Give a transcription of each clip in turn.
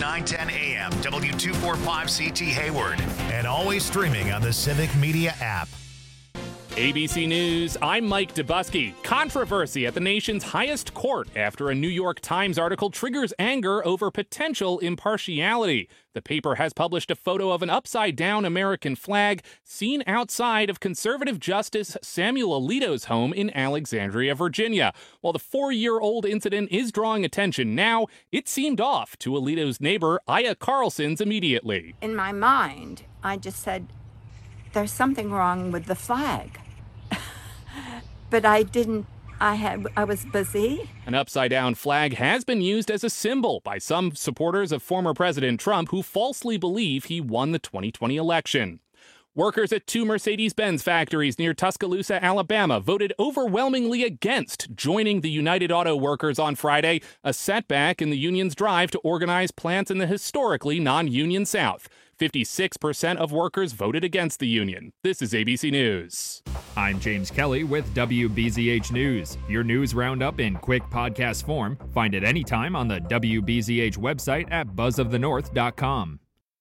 910 AM, W245CT Hayward, and always streaming on the Civic Media app. ABC News, I'm Mike Dubusky. Controversy at the nation's highest court after a New York Times article triggers anger over potential impartiality. The paper has published a photo of an upside-down American flag seen outside of conservative Justice Samuel Alito's home in Alexandria, Virginia. While the 4-year-old incident is drawing attention now, it seemed off to Alito's neighbor, Aya Carlson's, immediately. In my mind, I just said, there's something wrong with the flag. But I didn't, I was busy. An upside-down flag has been used as a symbol by some supporters of former President Trump who falsely believe he won the 2020 election. Workers at 2 Mercedes-Benz factories near Tuscaloosa, Alabama, voted overwhelmingly against joining the United Auto Workers on Friday, a setback in the union's drive to organize plants in the historically non-union South. 56% of workers voted against the union. This is ABC News. I'm James Kelly with WBZH News. Your news roundup in quick podcast form. Find it anytime on the WBZH website at buzzofthenorth.com.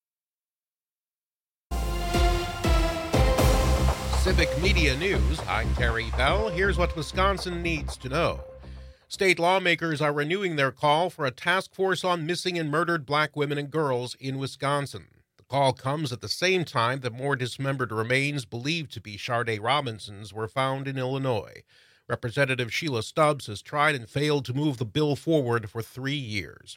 Civic Media News, I'm Terry Bell. Here's what Wisconsin needs to know. State lawmakers are renewing their call for a task force on missing and murdered black women and girls in Wisconsin. The call comes at the same time that more dismembered remains believed to be Sharday Robinson's were found in Illinois. Representative Sheila Stubbs has tried and failed to move the bill forward for 3 years.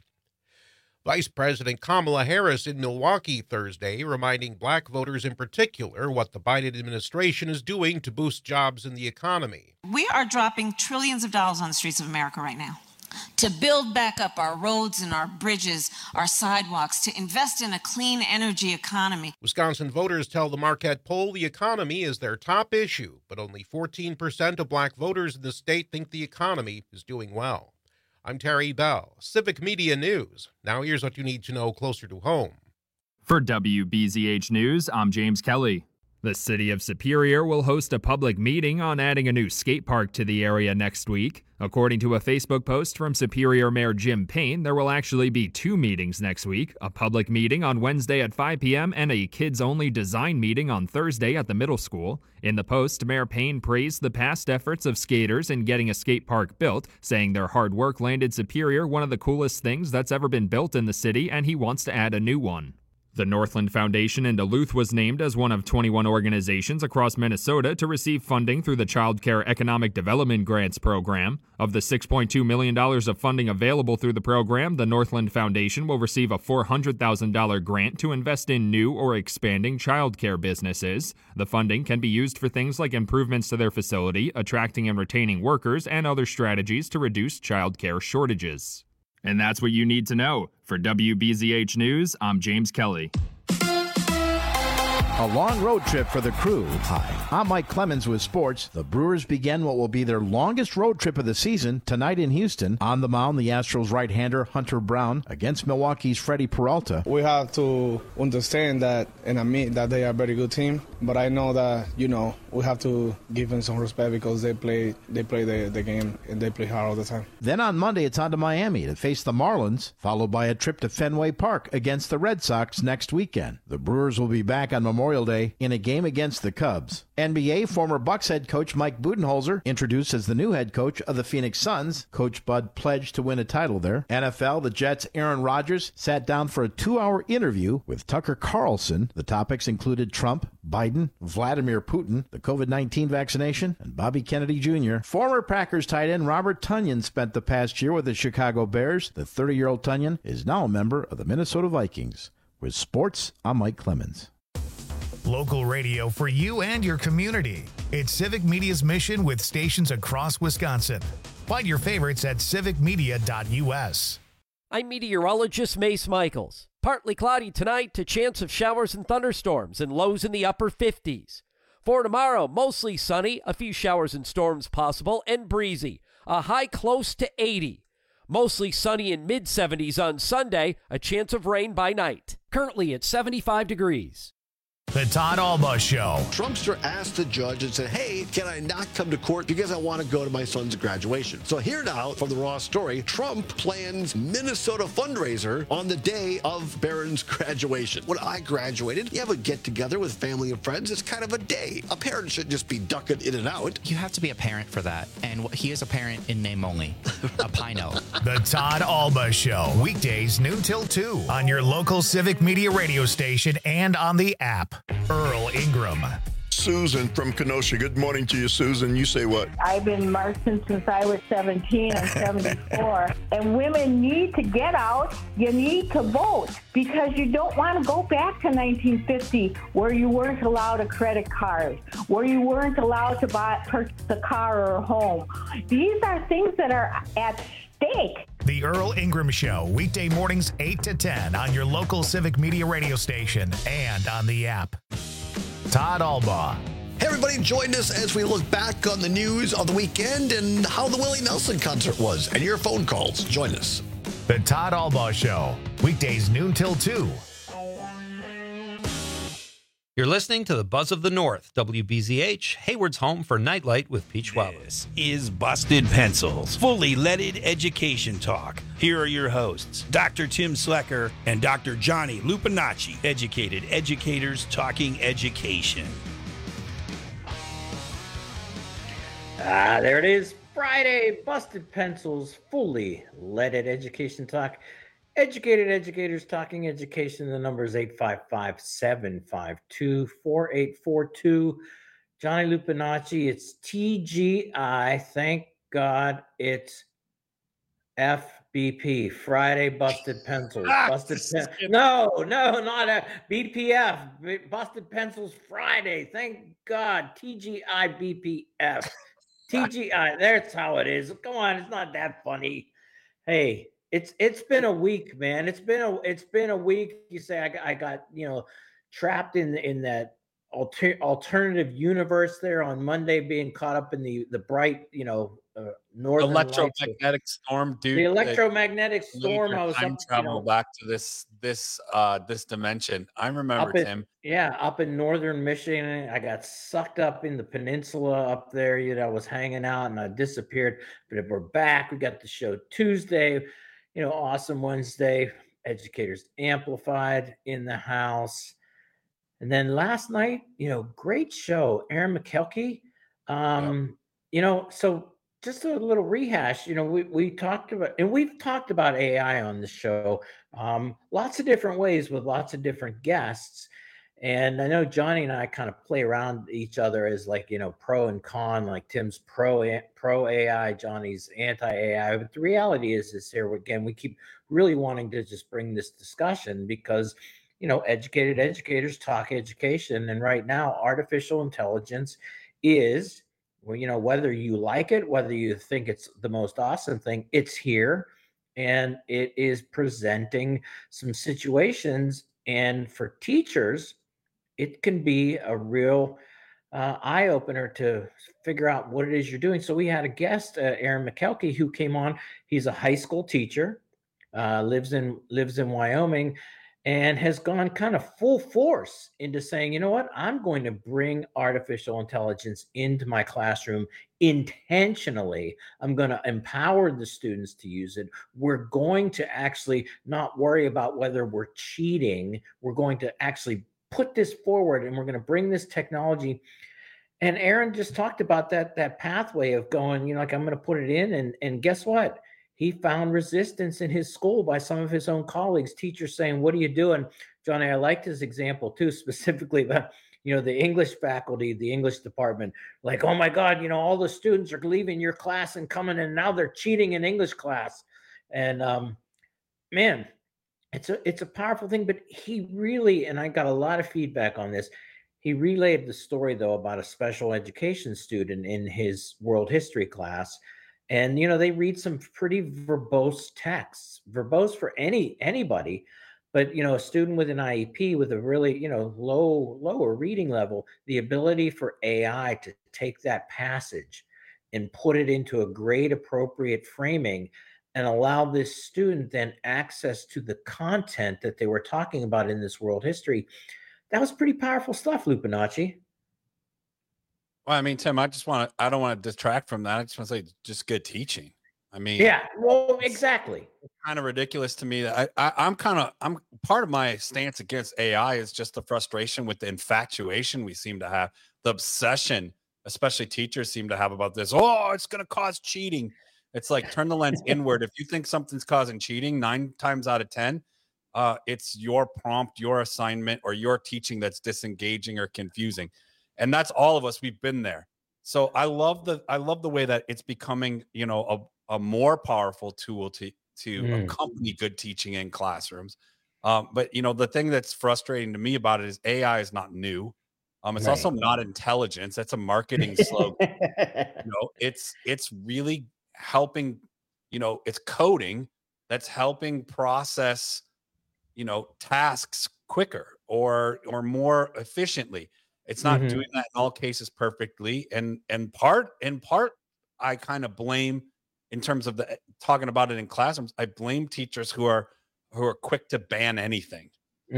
Vice President Kamala Harris in Milwaukee Thursday, reminding black voters in particular what the Biden administration is doing to boost jobs in the economy. We are dropping trillions of dollars on the streets of America right now to build back up our roads and our bridges, our sidewalks, to invest in a clean energy economy. Wisconsin voters tell the Marquette poll the economy is their top issue, but only 14% of black voters in the state think the economy is doing well. I'm Terry Bell, Civic Media News. Now here's what you need to know closer to home. For WBZH News, I'm James Kelly. The city of Superior will host a public meeting on adding a new skate park to the area next week. According to a Facebook post from Superior Mayor Jim Payne, there will actually be 2 meetings next week, a public meeting on Wednesday at 5 p.m. and a kids-only design meeting on Thursday at the middle school. In the post, Mayor Payne praised the past efforts of skaters in getting a skate park built, saying their hard work landed Superior one of the coolest things that's ever been built in the city, and he wants to add a new one. The Northland Foundation in Duluth was named as one of 21 organizations across Minnesota to receive funding through the Child Care Economic Development Grants Program. Of the $6.2 million of funding available through the program, the Northland Foundation will receive a $400,000 grant to invest in new or expanding child care businesses. The funding can be used for things like improvements to their facility, attracting and retaining workers, and other strategies to reduce child care shortages. And that's what you need to know. For WBZH News, I'm James Kelly. A long road trip for the crew. Hi, I'm Mike Clemens with sports. The Brewers begin what will be their longest road trip of the season tonight in Houston. On the mound, the Astros right-hander Hunter Brown against Milwaukee's Freddie Peralta. We have to understand that and admit that they are a very good team. But I know that, we have to give them some respect because they play the game and they play hard all the time. Then on Monday, it's on to Miami to face the Marlins, followed by a trip to Fenway Park against the Red Sox next weekend. The Brewers will be back on Memorial Day in a game against the Cubs. NBA former Bucks head coach Mike Budenholzer introduced as the new head coach of the Phoenix Suns. Coach Bud pledged to win a title there. NFL, the Jets' Aaron Rodgers sat down for a 2-hour interview with Tucker Carlson. The topics included Trump, Biden, Vladimir Putin, the COVID-19 vaccination, and Bobby Kennedy Jr. Former Packers tight end Robert Tonyan spent the past year with the Chicago Bears. The 30-year-old Tonyan is now a member of the Minnesota Vikings. With sports, I'm Mike Clemens. Local radio for you and your community. It's Civic Media's mission with stations across Wisconsin. Find your favorites at civicmedia.us. I'm meteorologist Mace Michaels. Partly cloudy tonight to chance of showers and thunderstorms and lows in the upper 50s. For tomorrow, mostly sunny, a few showers and storms possible, and breezy. A high close to 80. Mostly sunny in mid-70s on Sunday, a chance of rain by night. Currently at 75 degrees. The Todd Alba Show. Trumpster asked the judge and said, hey, can I not come to court because I want to go to my son's graduation? So here now from the Raw story, Trump plans Minnesota fundraiser on the day of Barron's graduation. When I graduated, you have a get-together with family and friends. It's kind of a day. A parent should just be ducking in and out. You have to be a parent for that. And he is a parent in name only. A Pino. The Todd Alba Show. Weekdays noon till 2 on your local Civic Media radio station and on the app. Earl Ingram. Susan from Kenosha. Good morning to you, Susan. You say what? I've been marching since I was 17. I'm 74. And women need to get out. You need to vote because you don't want to go back to 1950 where you weren't allowed a credit card, where you weren't allowed to purchase a car or a home. These are things that are at stake. The Earl Ingram Show, weekday mornings 8 to 10 on your local Civic Media radio station and on the app. Todd Alba. Hey, everybody, join us as we look back on the news of the weekend and how the Willie Nelson concert was and your phone calls. Join us. The Todd Alba Show, weekdays noon till 2. You're listening to the Buzz of the North, WBZH, Hayward's home for Nightlight with Peach Weber. This is Busted Pencils, fully leaded education talk. Here are your hosts, Dr. Tim Slecker and Dr. Johnny Lupinacci, educated educators talking education. There it is, Friday, Busted Pencils, fully leaded education talk. Educated educators talking education. The number is 855-752-4842. Johnny Lupinacci, it's TGI. Thank God it's FBP, Friday Busted Pencils. No, not BPF. Busted Pencils Friday. Thank God. TGI BPF. TGI. That's how it is. Come on, it's not that funny. Hey. It's been a week, man. It's been a week. You say I got trapped in that alternative universe there on Monday, being caught up in the bright northern electromagnetic storm, dude. The electromagnetic storm. I was time travel back to this dimension. I remember, Tim. Up in northern Michigan, I got sucked up in the peninsula up there. I was hanging out and I disappeared. But we're back. We got the show Tuesday. Awesome Wednesday. Educators Amplified in the house. And then last night, great show. Aaron McKelkey. So just a little rehash. We talked about, and we've talked about AI on the show, lots of different ways with lots of different guests. And I know Johnny and I kind of play around each other as pro and con, like Tim's pro AI, Johnny's anti-AI. But the reality is here again, we keep really wanting to just bring this discussion because, educated educators talk education. And right now, artificial intelligence is, whether you like it, whether you think it's the most awesome thing, it's here and it is presenting some situations. And for teachers, it can be a real eye-opener to figure out what it is you're doing. So we had a guest, Aaron McKelkey, who came on. He's a high school teacher, lives in Wyoming, and has gone kind of full force into saying, you know what, I'm going to bring artificial intelligence into my classroom intentionally. I'm going to empower the students to use it. We're going to actually not worry about whether we're cheating. We're going to actually put this forward and we're going to bring this technology. And Aaron just talked about that pathway of going, I'm going to put it in. And guess what? He found resistance in his school by some of his own colleagues, teachers saying, what are you doing? Johnny, I liked his example too, specifically about, the English faculty, the English department, like, oh my God, all the students are leaving your class and coming and now they're cheating in English class. And man, it's a powerful thing, but he really, and I got a lot of feedback on this. He relayed the story though about a special education student in his world history class. And, they read some pretty verbose texts, verbose for anybody, but, a student with an IEP with a really, lower reading level, the ability for AI to take that passage and put it into a grade appropriate framing and allow this student then access to the content that they were talking about in this world history. That was pretty powerful stuff, Lupinacci. Well, I mean, Tim, I don't want to detract from that. I just want to say just good teaching. I mean, yeah, well, exactly. It's kind of ridiculous to me that I'm part of my stance against AI is just the frustration with the infatuation we seem to have, the obsession, especially teachers seem to have about this. Oh, it's going to cause cheating. It's like, turn the lens inward. If you think something's causing cheating, 9 times out of 10, it's your prompt, your assignment, or your teaching that's disengaging or confusing. And that's all of us. We've been there. So I love the way that it's becoming, a more powerful tool to accompany good teaching in classrooms. But the thing that's frustrating to me about it is AI is not new. It's also not intelligence. That's a marketing slogan. It's really helping, it's coding that's helping process, tasks quicker or more efficiently. It's not doing that in all cases perfectly. And in part, I kind of blame, in terms of talking about it in classrooms, I blame teachers who are quick to ban anything.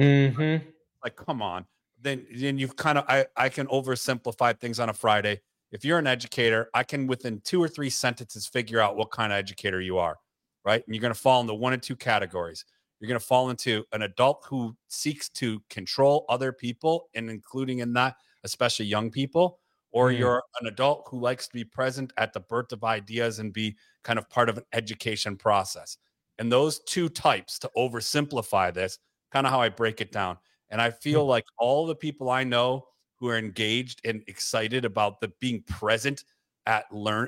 Like, come on. Then you've kind of, I can oversimplify things on a Friday. If you're an educator, I can within 2 or 3 sentences figure out what kind of educator you are, right? And you're going to fall into 1 of 2 categories. You're going to fall into an adult who seeks to control other people, and including in that, especially young people, or you're an adult who likes to be present at the birth of ideas and be kind of part of an education process. And those 2 types, to oversimplify this, kind of how I break it down. And I feel like all the people I know who are engaged and excited about the being present at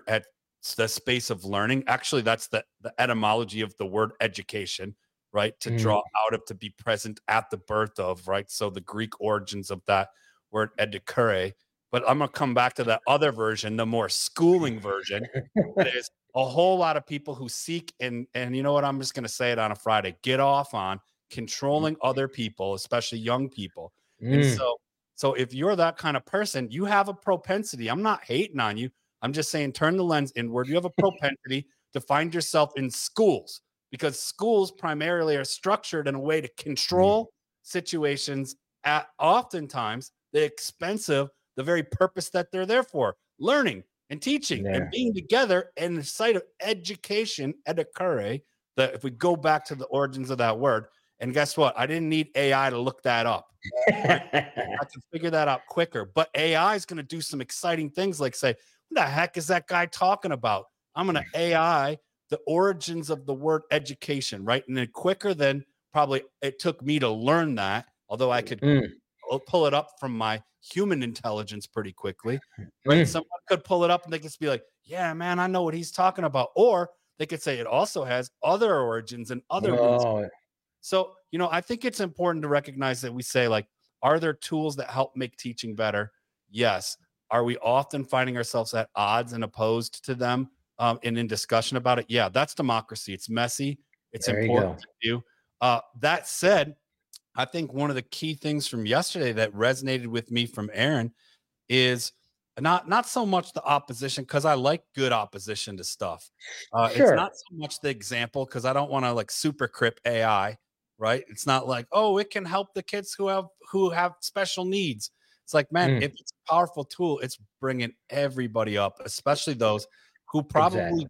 the space of learning, actually that's the etymology of the word education, right? To draw out of, to be present at the birth of, right? So the Greek origins of that word edukere. But I'm going to come back to that other version, the more schooling version. There's a whole lot of people who seek, and you know what, I'm just going to say it on a Friday, get off on controlling other people, especially young people. And so if you're that kind of person, you have a propensity. I'm not hating on you. I'm just saying, turn the lens inward. You have a propensity to find yourself in schools, because schools primarily are structured in a way to control situations at oftentimes the expense of the very purpose that they're there for, learning and teaching and being together in the site of education, edukere, that if we go back to the origins of that word. And guess what? I didn't need AI to look that up. I can figure that out quicker. But AI is going to do some exciting things, like say, what the heck is that guy talking about? I'm going to AI the origins of the word education, right? And then quicker than probably it took me to learn that, although I could pull it up from my human intelligence pretty quickly. Right? Someone could pull it up and they could just be like, yeah, man, I know what he's talking about. Or they could say it also has other origins and other roots. So, I think it's important to recognize that we say, like, are there tools that help make teaching better? Yes. Are we often finding ourselves at odds and opposed to them and in discussion about it? Yeah, that's democracy. It's messy. It's important to do. That said, I think one of the key things from yesterday that resonated with me from Aaron is not so much the opposition, because I like good opposition to stuff. It's not so much the example, because I don't want to like super crip AI, right? It's not like, oh, it can help the kids who have special needs. It's like, man, if it's a powerful tool, it's bringing everybody up, especially those who probably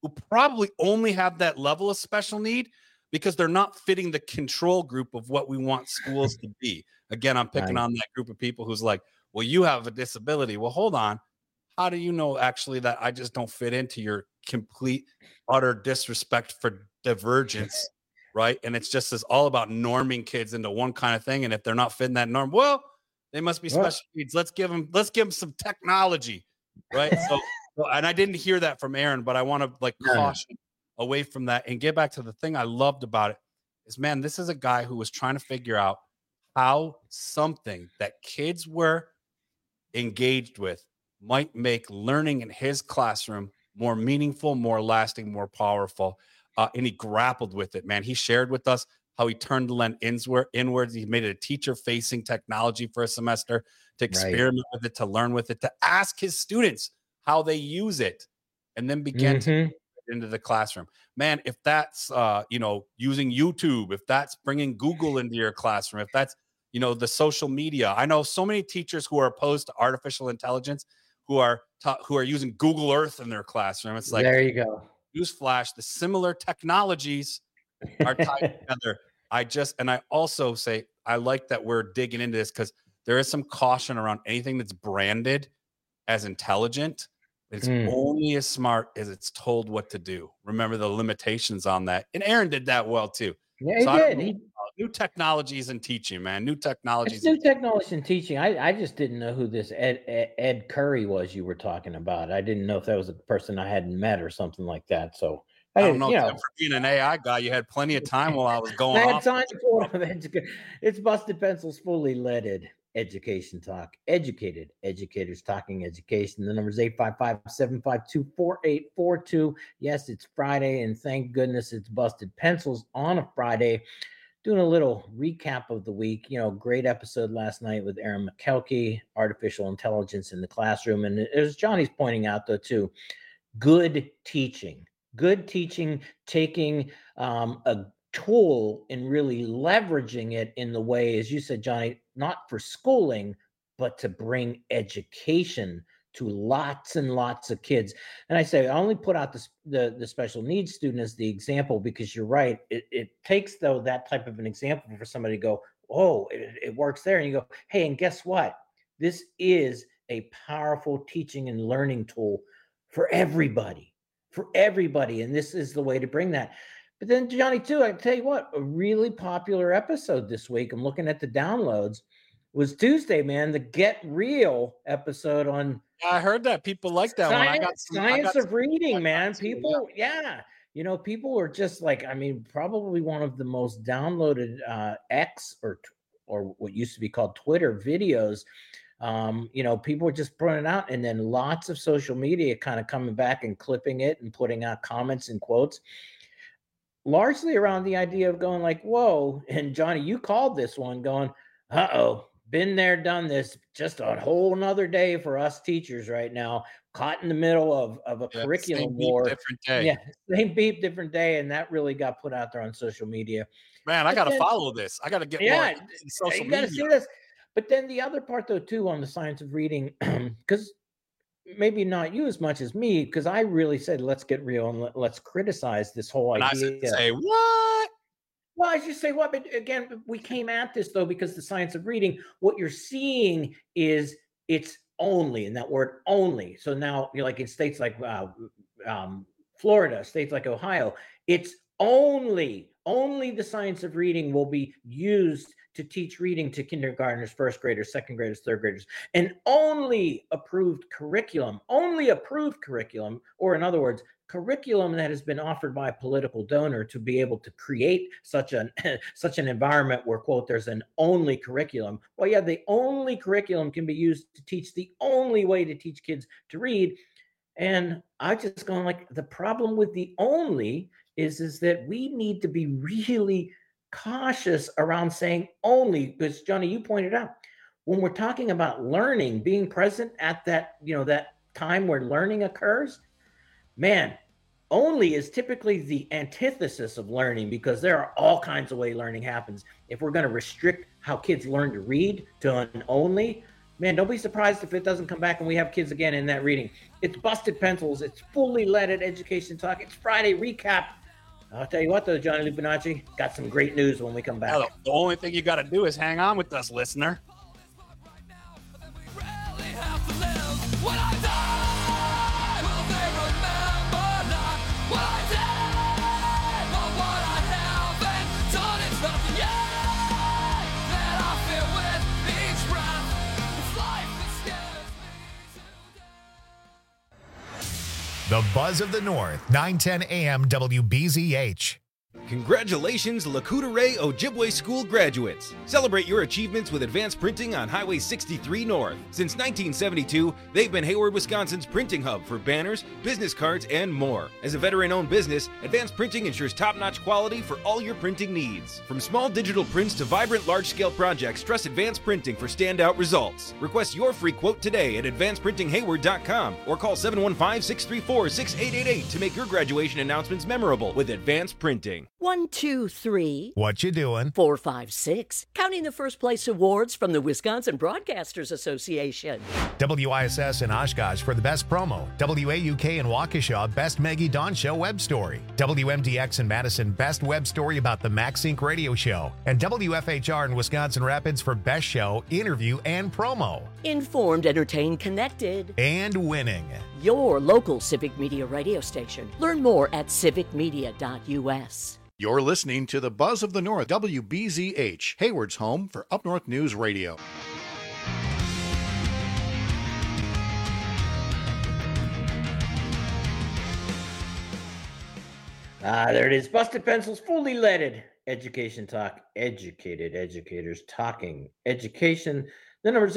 only have that level of special need because they're not fitting the control group of what we want schools to be. Again, I'm picking on that group of people who's like, well, you have a disability. Well, hold on. How do you know actually that I just don't fit into your complete, utter disrespect for divergence, right? And it's just all about norming kids into one kind of thing. And if they're not fitting that norm, well, they must be special needs. Let's give them some technology, right? So, and I didn't hear that from Aaron, but I want to caution away from that and get back to the thing I loved about it is, man, this is a guy who was trying to figure out how something that kids were engaged with might make learning in his classroom more meaningful, more lasting, more powerful. And he grappled with it, man. He shared with us how he turned the lens inwards. He made it a teacher-facing technology for a semester to experiment with it, to learn with it, to ask his students how they use it, and then begin to into the classroom. Man, if that's using YouTube, if that's bringing Google into your classroom, if that's the social media. I know so many teachers who are opposed to artificial intelligence who are using Google Earth in their classroom. It's like, there you go. Newsflash, the similar technologies are tied together. I also say, I like that we're digging into this because there is some caution around anything that's branded as intelligent. It's only as smart as it's told what to do. Remember the limitations on that. And Aaron did that well too. Yeah, he did. New technologies in teaching, man. New technologies. It's new technology in teaching. I just didn't know who this Ed Curry was you were talking about. I didn't know if that was a person I hadn't met or something like that. So I don't know. For being an AI guy, you had plenty of time while I was going I had off. time for it's Busted Pencils, fully leaded education talk. Educated educators talking education. The number is 855-752-4842. Yes, it's Friday, and thank goodness it's Busted Pencils on a Friday. Doing a little recap of the week. Great episode last night with Aaron McKelkey, artificial intelligence in the classroom. And as Johnny's pointing out, though, too, good teaching, taking a tool and really leveraging it in the way, as you said, Johnny, not for schooling, but to bring education to lots and lots of kids. And I say, I only put out the special needs student as the example because you're right. It takes, though, that type of an example for somebody to go, oh, it works there. And you go, hey, and guess what? This is a powerful teaching and learning tool for everybody. And this is the way to bring that. But then, Johnny, too, I tell you what, a really popular episode this week, I'm looking at the downloads, was Tuesday, man, the Get Real episode on. I heard that people like that one. Science of reading, man. People, people are just like, probably one of the most downloaded X or what used to be called Twitter videos. People are just putting it out, and then lots of social media kind of coming back and clipping it and putting out comments and quotes, largely around the idea of going like, whoa. And Johnny, you called this one going, uh-oh. Been there, done this, just a whole nother day for us teachers right now, caught in the middle of a curriculum war. Different day. Yeah, same beep, different day. And that really got put out there on social media. Man, I got to follow this. I got to get more social media. You got to see this. But then the other part, though, too, on the science of reading, because maybe not you as much as me, because I really said, let's get real and let's criticize this whole idea. I say, what? Well, I just say what, but again, we came at this though because the science of reading. What you're seeing is it's only, and that word only. So now you're like in states like Florida, states like Ohio, it's only the science of reading will be used to teach reading to kindergartners, first graders, second graders, third graders, and only approved curriculum, or in other words, curriculum that has been offered by a political donor to be able to create such an environment where, quote, there's an only curriculum. Well, yeah, the only curriculum can be used to teach the only way to teach kids to read. And I just going like, the problem with the only is that we need to be really cautious around saying only, because Johnny, you pointed out, when we're talking about learning, being present at that, that time where learning occurs, man, only is typically the antithesis of learning because there are all kinds of ways learning happens. If we're going to restrict how kids learn to read to an only, man, don't be surprised if it doesn't come back and we have kids again in that reading. It's Busted Pencils. It's fully leaded education talk. It's Friday recap. I'll tell you what, though, Johnny Lupinacci, got some great news when we come back. Yeah, the only thing you got to do is hang on with us, listener. The Buzz of the North, 9:10 a.m. WBZH. Congratulations, Lakota Ojibwe School graduates! Celebrate your achievements with Advanced Printing on Highway 63 North. Since 1972, they've been Hayward, Wisconsin's printing hub for banners, business cards, and more. As a veteran-owned business, Advanced Printing ensures top-notch quality for all your printing needs. From small digital prints to vibrant large-scale projects, trust Advanced Printing for standout results. Request your free quote today at advancedprintinghayward.com or call 715-634-6888 to make your graduation announcements memorable with Advanced Printing. Talking. 1, 2, 3. What you doing? 4, 5, 6. Counting the first place awards from the Wisconsin Broadcasters Association. WISS in Oshkosh for the best promo. WAUK in Waukesha, best Maggie Dawn Show web story. WMDX in Madison, best web story about the MaxSync radio show. And WFHR in Wisconsin Rapids for best show, interview, and promo. Informed, entertained, connected. And winning. Your local Civic Media radio station. Learn more at civicmedia.us. You're listening to the Buzz of the North, WBZH, Hayward's home for Up North News Radio. There it is. Busted Pencils, fully leaded. Education Talk, educated educators talking education. The number is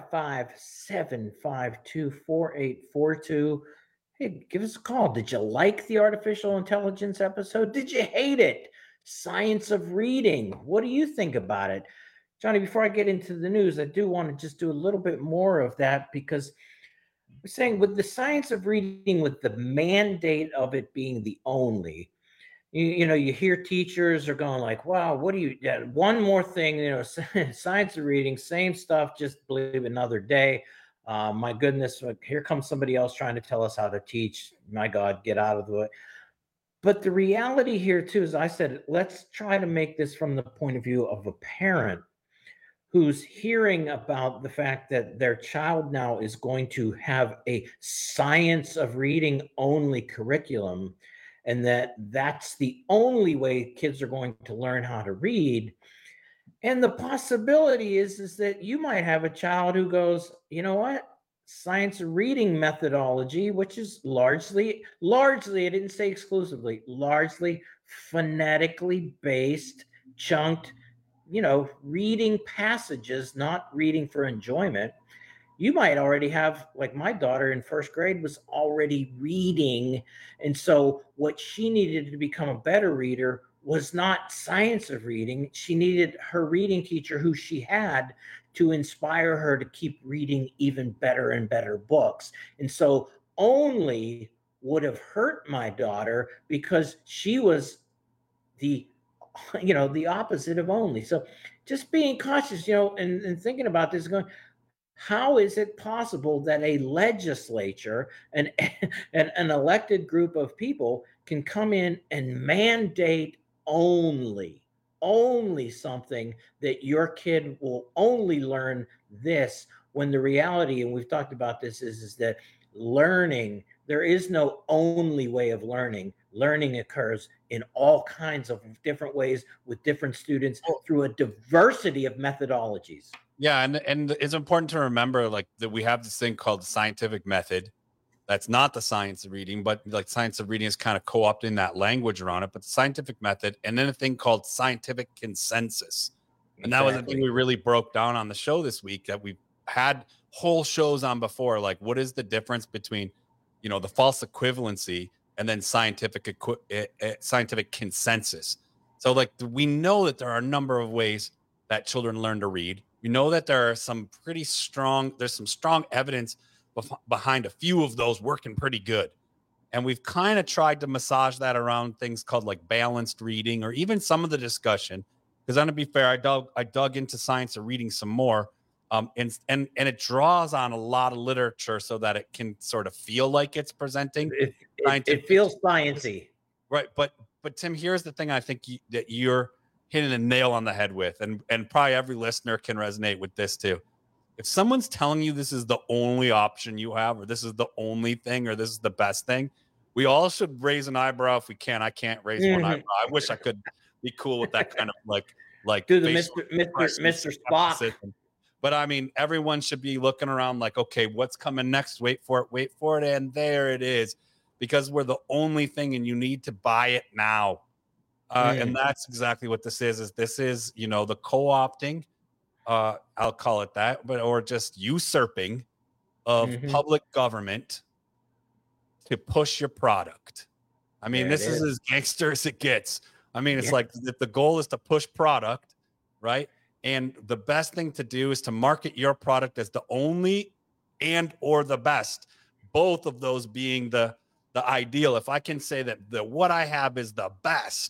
855-752-4842. Hey, give us a call. Did you like the artificial intelligence episode? Did you hate it? Science of reading. What do you think about it? Johnny, before I get into the news, I do want to just do a little bit more of that because we're saying with the science of reading, with the mandate of it being the only, you know, you hear teachers are going like, wow, what do you, one more thing, you know, science of reading, same stuff, just believe another day. My goodness, here comes somebody else trying to tell us how to teach. My God, get out of the way. But the reality here too, as I said, let's try to make this from the point of view of a parent who's hearing about the fact that their child now is going to have a science of reading only curriculum, and that's the only way kids are going to learn how to read. And the possibility is that you might have a child who goes, you know what? Science of reading methodology, which is largely, I didn't say exclusively, largely phonetically based, chunked, you know, reading passages, not reading for enjoyment. You might already have, like my daughter in first grade was already reading. And so what she needed to become a better reader was not science of reading. She needed her reading teacher who she had to inspire her to keep reading even better and better books. And so only would have hurt my daughter because she was the opposite of only. So just being cautious, you know, and thinking about this, going, how is it possible that a legislature and an elected group of people can come in and mandate only something that your kid will only learn this, when the reality, and we've talked about this, is that learning, there is no only way of learning. Learning occurs in all kinds of different ways with different students through a diversity of methodologies. Yeah, and it's important to remember like that we have this thing called the scientific method. That's not the science of reading, but like science of reading is kind of co-opting that language around it. But the scientific method, and then a thing called scientific consensus. And that was the thing we really broke down on the show this week, that we've had whole shows on before. Like, what is the difference between, you know, the false equivalency and then scientific consensus? So like we know that there are a number of ways that children learn to read. We know that there are some there's some strong evidence behind a few of those working pretty good. And we've kind of tried to massage that around things called like balanced reading, or even some of the discussion. Because I'm gonna be fair, I dug into science of reading some more. And it draws on a lot of literature so that it can sort of feel like it's presenting. It feels sciencey. Right. But Tim, here's the thing I think that you're hitting a nail on the head with, and probably every listener can resonate with this too. If someone's telling you this is the only option you have, or this is the only thing, or this is the best thing, we all should raise an eyebrow if we can. I can't raise one eyebrow. I wish I could be cool with that kind of like do the Mr. Spock. But I mean, everyone should be looking around like, okay, what's coming next? Wait for it. And there it is, because we're the only thing and you need to buy it now. And that's exactly what this is. This is, you know, the co-opting, I'll call it that, or just usurping of public government to push your product. I mean, this is as gangster as it gets. I mean, it's like the goal is to push product, right? And the best thing to do is to market your product as the only and or the best, both of those being the ideal. If I can say that what I have is the best,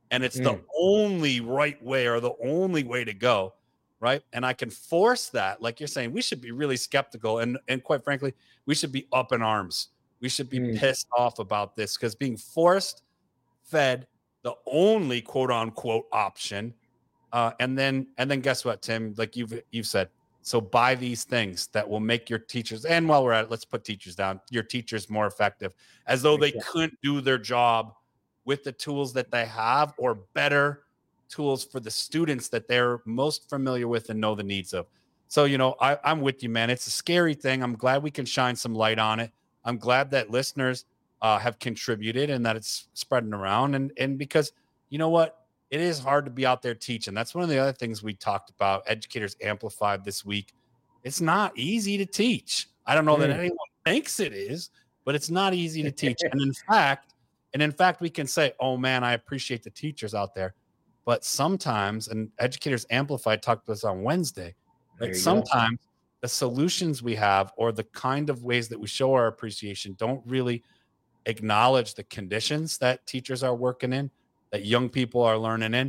and it's the only right way or the only way to go, right? And I can force that. Like you're saying, we should be really skeptical, and quite frankly, we should be up in arms. We should be pissed off about this, because being forced fed the only quote unquote option, and then guess what, Tim? Like you've said, so buy these things that will make your teachers, and while we're at it, let's put teachers down, your teachers more effective, as though they couldn't do their job with the tools that they have, or better tools for the students that they're most familiar with and know the needs of. So, I'm with you, man. It's a scary thing. I'm glad we can shine some light on it. I'm glad that listeners have contributed and that it's spreading around. And because, you know what? It is hard to be out there teaching. That's one of the other things we talked about, Educators Amplified this week. It's not easy to teach. I don't know that anyone thinks it is, but it's not easy to teach. And in fact, we can say, oh man, I appreciate the teachers out there. But sometimes, and Educators Amplified talked to us on Wednesday, like sometimes the solutions we have, or the kind of ways that we show our appreciation, don't really acknowledge the conditions that teachers are working in, that young people are learning in.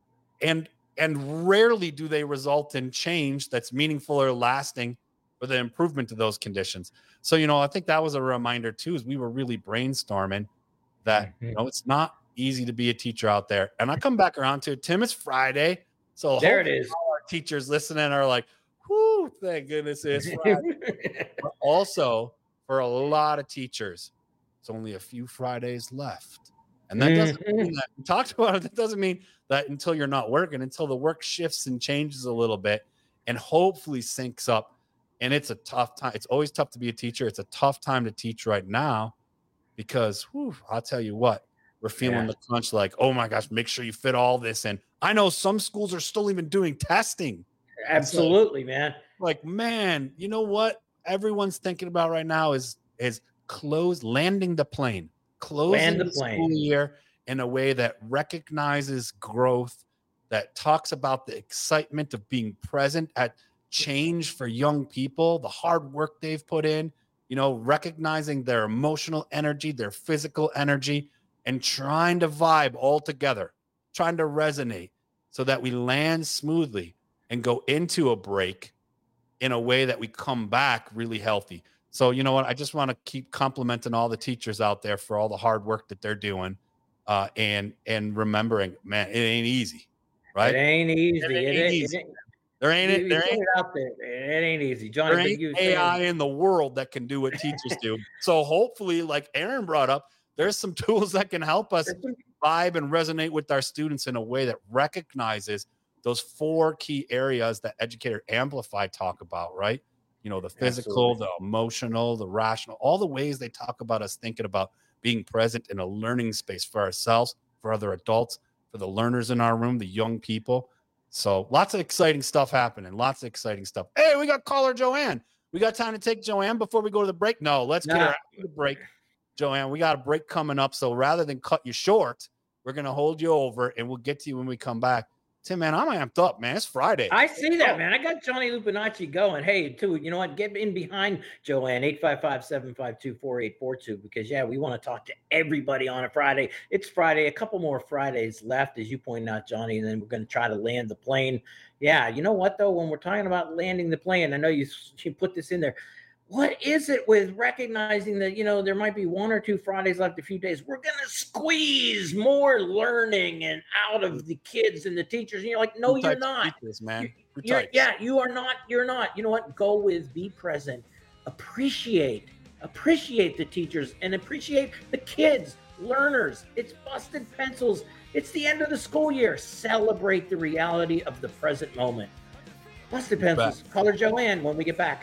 And rarely do they result in change that's meaningful or lasting for the improvement of those conditions. So, I think that was a reminder too, as we were really brainstorming that, it's not easy to be a teacher out there. And I come back around to it, Tim, it's Friday. So there it is. All our teachers listening are like, whoo, thank goodness it's Friday. But also, for a lot of teachers, it's only a few Fridays left. And that doesn't mean that we talked about it. That doesn't mean that until you're not working, until the work shifts and changes a little bit and hopefully syncs up. And it's a tough time. It's always tough to be a teacher. It's a tough time to teach right now because I'll tell you what, we're feeling the crunch, like, oh my gosh, make sure you fit all this in. I know some schools are still even doing testing. Absolutely, man. Like, man, you know what everyone's thinking about right now is landing the plane. Closing the school year in a way that recognizes growth, that talks about the excitement of being present at change for young people, the hard work they've put in, recognizing their emotional energy, their physical energy, and trying to vibe all together, trying to resonate so that we land smoothly and go into a break in a way that we come back really healthy. So, you know what? I just want to keep complimenting all the teachers out there for all the hard work that they're doing, and remembering, man, it ain't easy, right? It ain't easy. It ain't easy. There ain't easy. Johnny, there ain't AI in the world that can do what teachers do. So hopefully, like Aaron brought up, there's some tools that can help us vibe and resonate with our students in a way that recognizes those 4 key areas that Educator Amplify talk about, right? The physical, the emotional, the rational, all the ways they talk about us thinking about being present in a learning space for ourselves, for other adults, for the learners in our room, the young people. So lots of exciting stuff happening. Lots of exciting stuff. Hey, we got caller Joanne. We got time to take Joanne before we go to the break? No, let's get her after the break. Joanne, we got a break coming up. So rather than cut you short, we're going to hold you over and we'll get to you when we come back. Tim, man, I'm amped up, man. It's Friday. I see that, man. I got Johnny Lupinacci going. Hey, too, you know what? Get in behind Joanne, 855-752-4842, because, we want to talk to everybody on a Friday. It's Friday. A couple more Fridays left, as you pointed out, Johnny, and then we're going to try to land the plane. Yeah, you know what, though? When we're talking about landing the plane, I know you put this in there. What is it with recognizing that, there might be 1 or 2 Fridays left, a few days? We're going to squeeze more learning and out of the kids and the teachers. And you're like, no, you're not. Teachers, man. You are not. You're not. You know what? Go with, be present, appreciate the teachers and appreciate the kids, learners. It's busted pencils. It's the end of the school year. Celebrate the reality of the present moment. Busted pencils. Caller Joanne when we get back.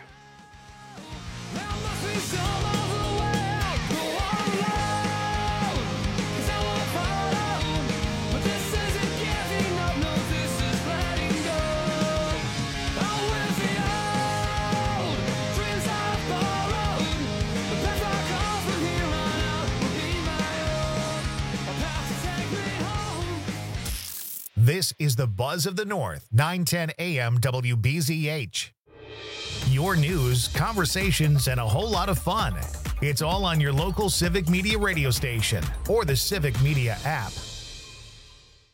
This is the Buzz of the North, 910 AM WBZH. Your news, conversations, and a whole lot of fun. It's all on your local Civic Media radio station or the Civic Media app.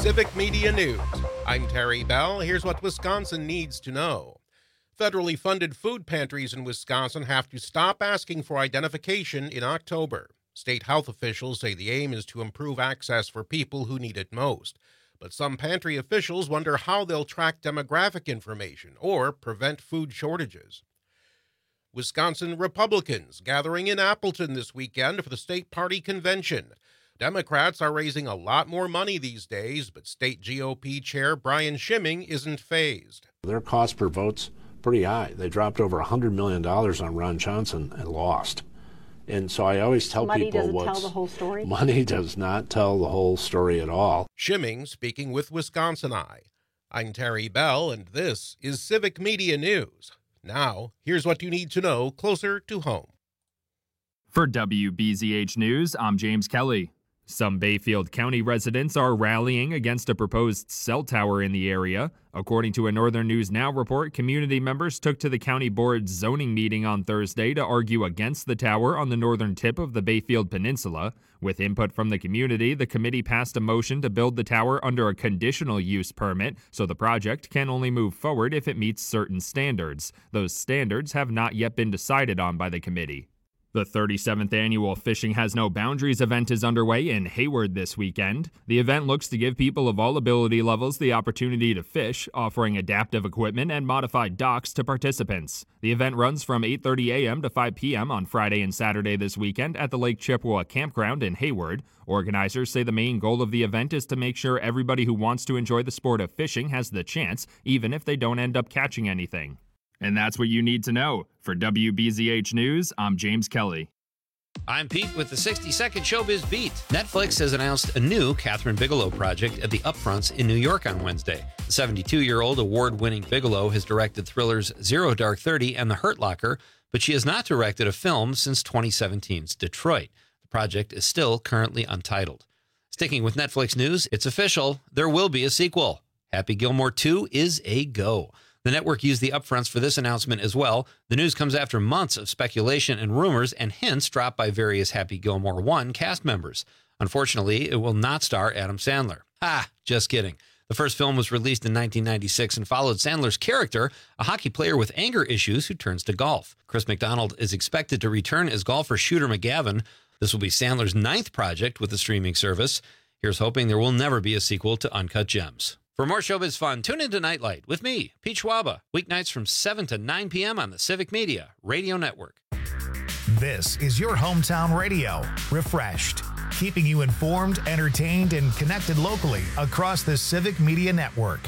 Civic Media News. I'm Terry Bell. Here's what Wisconsin needs to know. Federally funded food pantries in Wisconsin have to stop asking for identification in October. State health officials say the aim is to improve access for people who need it most. But some pantry officials wonder how they'll track demographic information or prevent food shortages. Wisconsin Republicans gathering in Appleton this weekend for the state party convention. Democrats are raising a lot more money these days, but state GOP chair Brian Schimming isn't fazed. Their cost per vote's pretty high. They dropped over $100 million on Ron Johnson and lost. And so I always tell people money doesn't tell the whole story. Money does not tell the whole story at all. Schimming speaking with Wisconsin Eye. I'm Terry Bell, and this is Civic Media News. Now, here's what you need to know closer to home. For WBZH News, I'm James Kelly. Some Bayfield County residents are rallying against a proposed cell tower in the area. According to a Northern News Now report, community members took to the county board's zoning meeting on Thursday to argue against the tower on the northern tip of the Bayfield Peninsula. With input from the community, the committee passed a motion to build the tower under a conditional use permit, so the project can only move forward if it meets certain standards. Those standards have not yet been decided on by the committee. The 37th annual Fishing Has No Boundaries event is underway in Hayward this weekend. The event looks to give people of all ability levels the opportunity to fish, offering adaptive equipment and modified docks to participants. The event runs from 8:30 a.m. to 5 p.m. on Friday and Saturday this weekend at the Lake Chippewa Campground in Hayward. Organizers say the main goal of the event is to make sure everybody who wants to enjoy the sport of fishing has the chance, even if they don't end up catching anything. And that's what you need to know. For WBZH News, I'm James Kelly. I'm Pete with the 60-second Showbiz Beat. Netflix has announced a new Kathryn Bigelow project at the Upfronts in New York on Wednesday. The 72-year-old award-winning Bigelow has directed thrillers Zero Dark 30 and The Hurt Locker, but she has not directed a film since 2017's Detroit. The project is still currently untitled. Sticking with Netflix news, it's official. There will be a sequel. Happy Gilmore 2 is a go. The network used the upfronts for this announcement as well. The news comes after months of speculation and rumors and hints dropped by various Happy Gilmore 1 cast members. Unfortunately, it will not star Adam Sandler. Just kidding. The first film was released in 1996 and followed Sandler's character, a hockey player with anger issues who turns to golf. Chris McDonald is expected to return as golfer Shooter McGavin. This will be Sandler's 9th project with the streaming service. Here's hoping there will never be a sequel to Uncut Gems. For more showbiz fun, tune into Nightlight with me, Pete Schwaba, weeknights from 7 to 9 p.m. on the Civic Media Radio Network. This is your hometown radio, refreshed, keeping you informed, entertained, and connected locally across the Civic Media Network.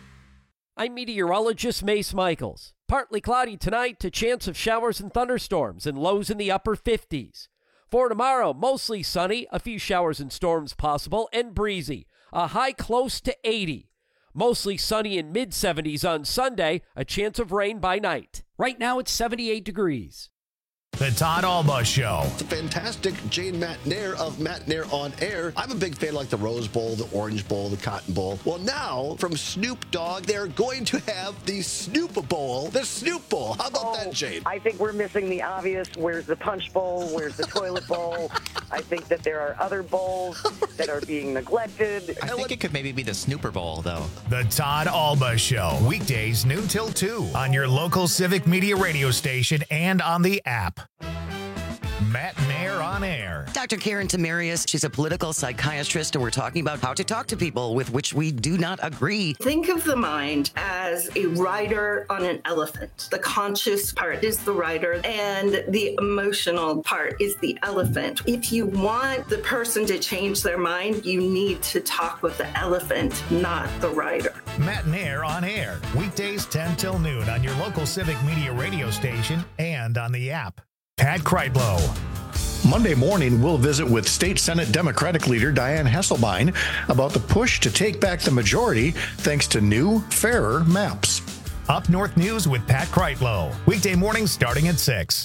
I'm meteorologist Mace Michaels. Partly cloudy tonight to chance of showers and thunderstorms and lows in the upper 50s. For tomorrow, mostly sunny, a few showers and storms possible, and breezy. A high close to 80. Mostly sunny in mid-70s on Sunday, a chance of rain by night. Right now it's 78 degrees. The Todd Alba Show. It's a fantastic Jane McNair of McNair on Air. I'm a big fan like the Rose Bowl, the Orange Bowl, the Cotton Bowl. Well, now from Snoop Dogg, they're going to have the Snoop Bowl, the Snoop Bowl. How about that, Jane? I think we're missing the obvious. Where's the Punch Bowl? Where's the Toilet Bowl? I think that there are other bowls that are being neglected. I think it could maybe be the Snooper Bowl, though. The Todd Alba Show. Weekdays noon till 2 on your local Civic Media radio station and on the app. Matt Nair on Air. Dr. Karen Tamarius, she's a political psychiatrist, and we're talking about how to talk to people with which we do not agree. Think of the mind as a rider on an elephant. The conscious part is the rider, and the emotional part is the elephant. If you want the person to change their mind, you need to talk with the elephant, not the rider. Matt Nair on Air. Weekdays 10 till noon on your local Civic Media radio station and on the app. Pat Kreitlow. Monday morning, we'll visit with State Senate Democratic leader Dianne Hasselbein about the push to take back the majority thanks to new, fairer maps. Up North News with Pat Kreitlow. Weekday mornings starting at 6.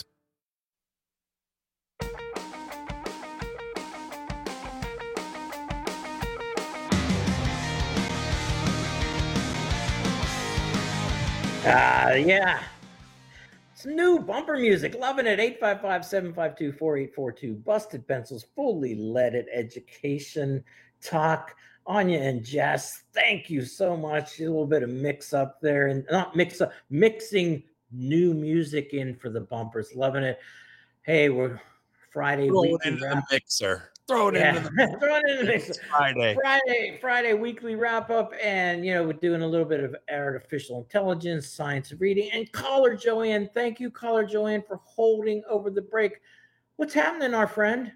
Yeah. Some new bumper music. Loving it. 855-752-4842. Busted Pencils. Fully leaded education. Talk. Anya and Jess, thank you so much. A little bit of mix up there, and not mix up, mixing new music in for the bumpers. Loving it. Hey, we're Friday weekly into wrap. the mixer. Throw it into the mixer. Throw it in the mixer. Friday. Friday weekly wrap up, and we're doing a little bit of artificial intelligence, science of reading, and caller Joanne. Thank you, caller Joanne, for holding over the break. What's happening, our friend?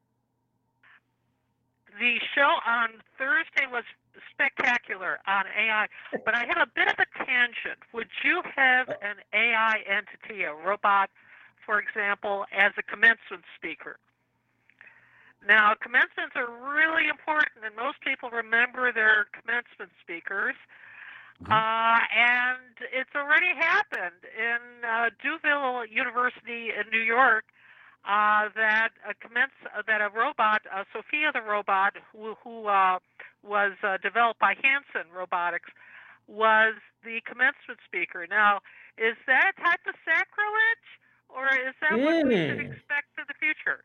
The show on Thursday was spectacular on AI, but I have a bit of a tangent. Would you have an AI entity, a robot, for example, as a commencement speaker? Now, commencements are really important, and most people remember their commencement speakers. And it's already happened in Duville University in New York. That a robot, Sophia the robot, who was developed by Hanson Robotics, was the commencement speaker. Now, is that a type of sacrilege, or is that what we should expect in the future?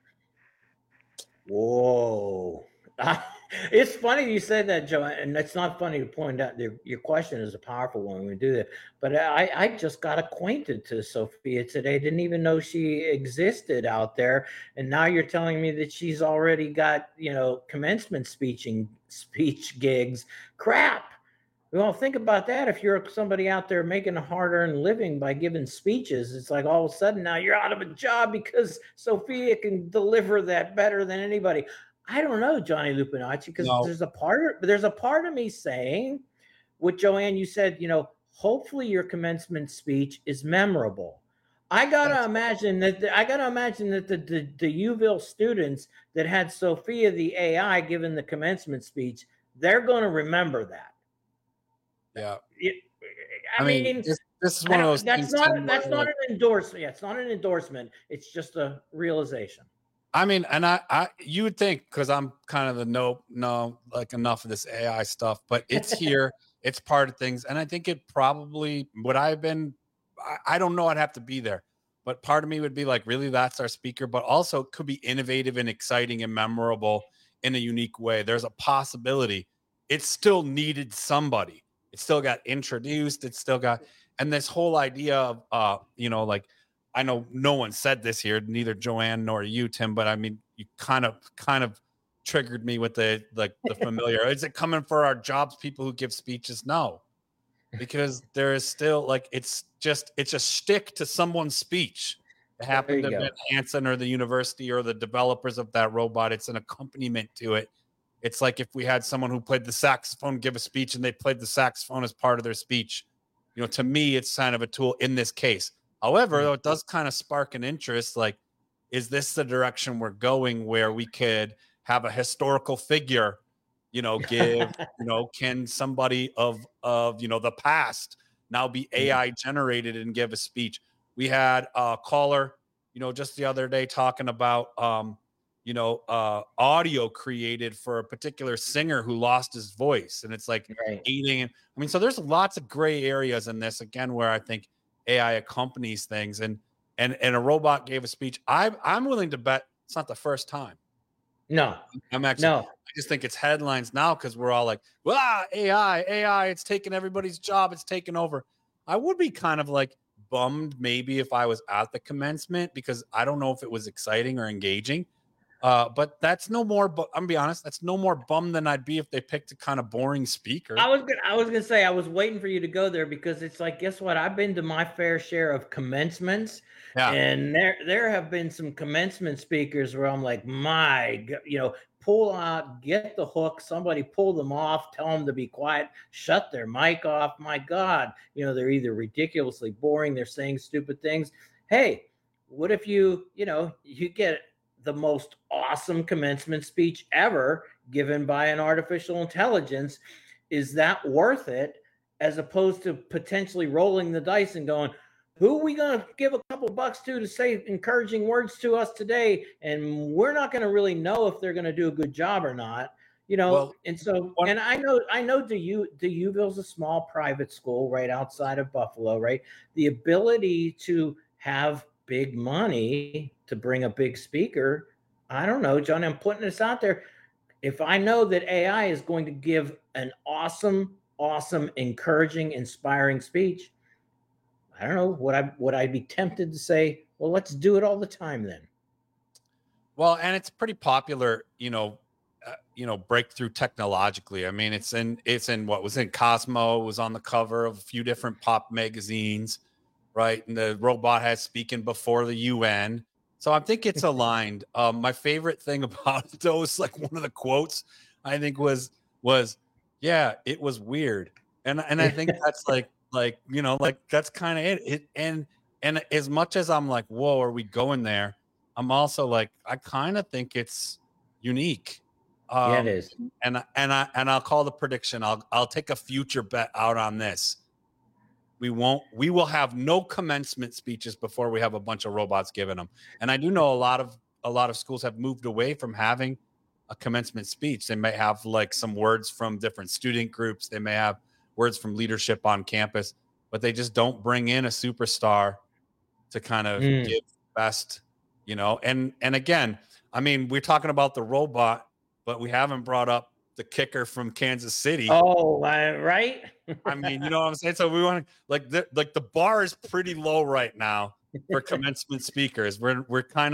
Whoa. It's funny you said that, Joe, and it's not funny to point out. Your question is a powerful one when we do that. But I just got acquainted to Sophia today. Didn't even know she existed out there. And now you're telling me that she's already got, commencement speech gigs. Crap. Well, think about that. If you're somebody out there making a hard-earned living by giving speeches, it's like all of a sudden now you're out of a job because Sophia can deliver that better than anybody. I don't know, Johnny Lupinacci, because there's a part of me saying, what Joanne, you said, hopefully your commencement speech is memorable. I gotta imagine that the UVille students that had Sophia the AI given the commencement speech, they're going to remember that. Yeah. I mean, this is one of those that's things. not an endorsement. Yeah, it's not an endorsement. It's just a realization. I mean, and I you would think, because I'm kind of the no, like enough of this AI stuff, but it's here, it's part of things. And I think it probably would I have been, I don't know, I'd have to be there. But part of me would be like, really, that's our speaker, but also it could be innovative and exciting and memorable in a unique way. There's a possibility it still needed somebody. It still got introduced. It still got, and this whole idea of, like, I know no one said this here, neither Joanne nor you, Tim, but I mean, you kind of triggered me with the familiar. Is it coming for our jobs? People who give speeches? No, because there is still it's a shtick to someone's speech. It happened to be Hanson or the university or the developers of that robot. It's an accompaniment to it. It's like if we had someone who played the saxophone give a speech and they played the saxophone as part of their speech. To me, it's kind of a tool in this case. However, though, it does kind of spark an interest. Like, is this the direction we're going, where we could have a historical figure, give, can somebody of the past now be AI generated and give a speech? We had a caller, just the other day talking about, audio created for a particular singer who lost his voice. And it's like eating. I mean, so there's lots of gray areas in this, again, where I think AI accompanies things, and a robot gave a speech. I'm willing to bet it's not the first time. No, I just think it's headlines now because we're all like, "Wow, AI, it's taking everybody's job, it's taking over." I would be kind of like bummed maybe if I was at the commencement, because I don't know if it was exciting or engaging. But that's no more. But I'm gonna be honest, that's no more bummed than I'd be if they picked a kind of boring speaker. I was gonna say, I was waiting for you to go there, because it's like, guess what? I've been to my fair share of commencements, and there have been some commencement speakers where I'm like, my God, pull out, get the hook, somebody pull them off, tell them to be quiet, shut their mic off. My God, they're either ridiculously boring, they're saying stupid things. Hey, what if you get the most awesome commencement speech ever given by an artificial intelligence? Is that worth it, as opposed to potentially rolling the dice and going, who are we going to give a couple bucks to say encouraging words to us today? And we're not going to really know if they're going to do a good job or not. And so, and I know DeUville's a small private school right outside of Buffalo, right? The ability to have big money to bring a big speaker, I don't know, John, I'm putting this out there. if I know that AI is going to give an awesome, encouraging, inspiring speech, I don't know, would I be tempted to say, well, let's do it all the time then? Well, and it's pretty popular, breakthrough technologically. I mean, it's in what was in Cosmo, was on the cover of a few different pop magazines, right? And the robot has speaking before the UN. So I think it's aligned. My favorite thing about those, like one of the quotes, I think was, yeah, it was weird. And I think that's like, that's kind of it. And as much as I'm like, whoa, are we going there? I'm also like, I kind of think it's unique. Yeah, it is. And I'll call the prediction. I'll take a future bet out on this. We will have no commencement speeches before we have a bunch of robots giving them. And I do know a lot of schools have moved away from having a commencement speech. They may have like some words from different student groups. They may have words from leadership on campus, but they just don't bring in a superstar to kind of give best, and again, I mean, we're talking about the robot, but we haven't brought up the kicker from Kansas City. Oh, right. I mean, you know what I'm saying? So we want to the bar is pretty low right now for commencement speakers. We're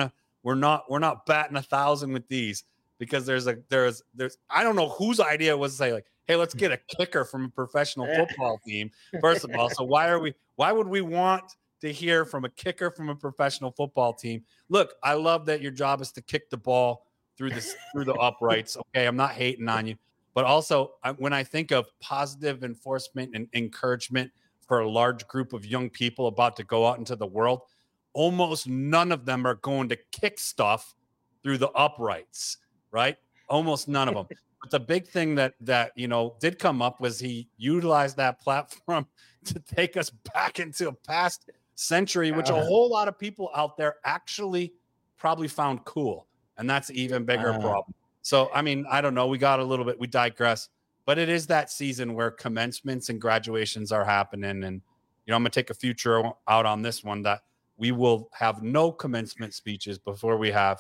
not batting 1,000 with these, because there's I don't know whose idea it was to say like, hey, let's get a kicker from a professional football team. First of all, so why would we want to hear from a kicker from a professional football team? Look, I love that your job is to kick the ball through the uprights. Okay, I'm not hating on you, but also when I think of positive enforcement and encouragement for a large group of young people about to go out into the world, almost none of them are going to kick stuff through the uprights, right? Almost none of them. But the big thing that did come up was he utilized that platform to take us back into a past century, which a whole lot of people out there actually probably found cool. And that's an even bigger problem. So, I mean, I don't know. We digress. But it is that season where commencements and graduations are happening. And, I'm going to take a future out on this one, that we will have no commencement speeches before we have,